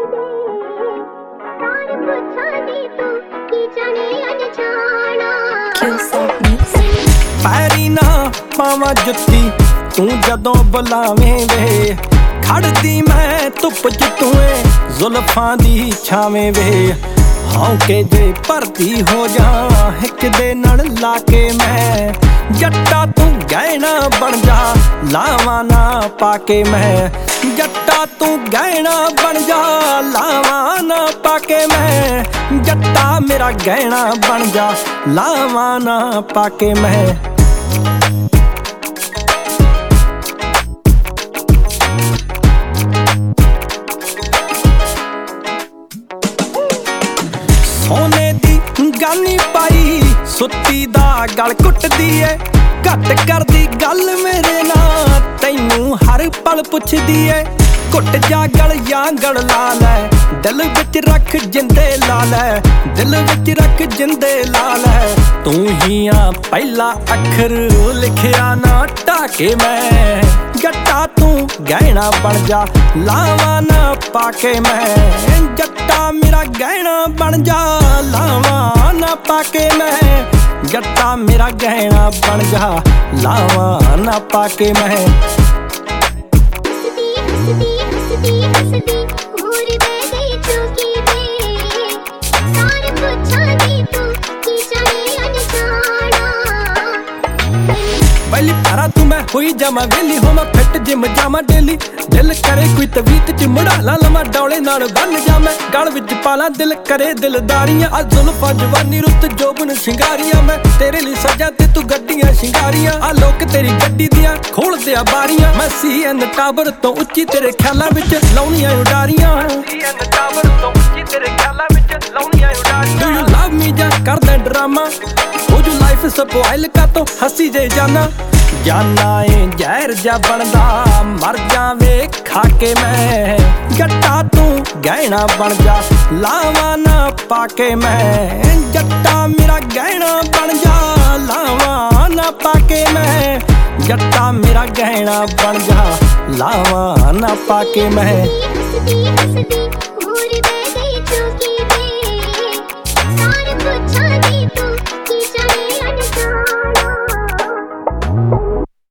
पैरी ना पावां जुत्ती तू जदों बुलावें वे, खड़दी मैं धुप च तूए जुल्फां दी छावें वे। हौके जे भरती हो जा हिक दे नाल लाके मैं, जट्टा तू गहना बन जा लावां ना पाके मैं। जट्टा तू गहना बन जा लावां ना पाके मैं, जट्टा मेरा गहना बन जा लावां ना पाके मैं। सोने दी गानी पाई सुत्ती दा गल कुटदी है, घट करदी गल मेरे नाल तैनू हर पल पुछदी है। घुट जा गल या गल ला लै, दिल विच रख जिंदे ला लै, दिल विच रख जिंदे ला लै। तू ही आ पहला अखर लिखिया ना ढाके मैं, जट्टा तू गहना बन जा लावां ना पाके मैं। जट्टा मेरा गहना बन जा लावां ना पाके मैं, जट्टा मेरा गहना बन जा लावां ना पाके मैं। पहली पारा तू मैं हुई जामा वेली होवां फिट जिम जामा डेली, दिल करे कोई तवीत च मुड़ा ला लवां डौले नाल बन जा मैं। गल विच पाला दिल करे दिलदारियां, आ जुल्फां जवानी रुत जोबन शिंगारियां। मैं तेरे लिए सजा ते तू गड्डियां शिंगारियां, आ लोक तेरी गड्डी दियां खोल दिया बारियां। मैं CN टावर तो उच्ची तेरे ख्यालां विच लाउणियां उडारियां, CN टावर तो उच्ची तेरे ख्यालां विच लाउणियां उडारियां। डू यू लव मी जा करदा ड्रामा, हो जो लाइफ स्पॉइल का तो हसी जे जाना। जाना ए जहर जा बनदा मर जावे खाके मैं, जट्टा तू गहना बन जा लावां ना पाके मैं। जट्टा मेरा गहना बन जा लावां ना पाके मैं, जट्टा मेरा गहना बन जा लावां ना पाके मैं।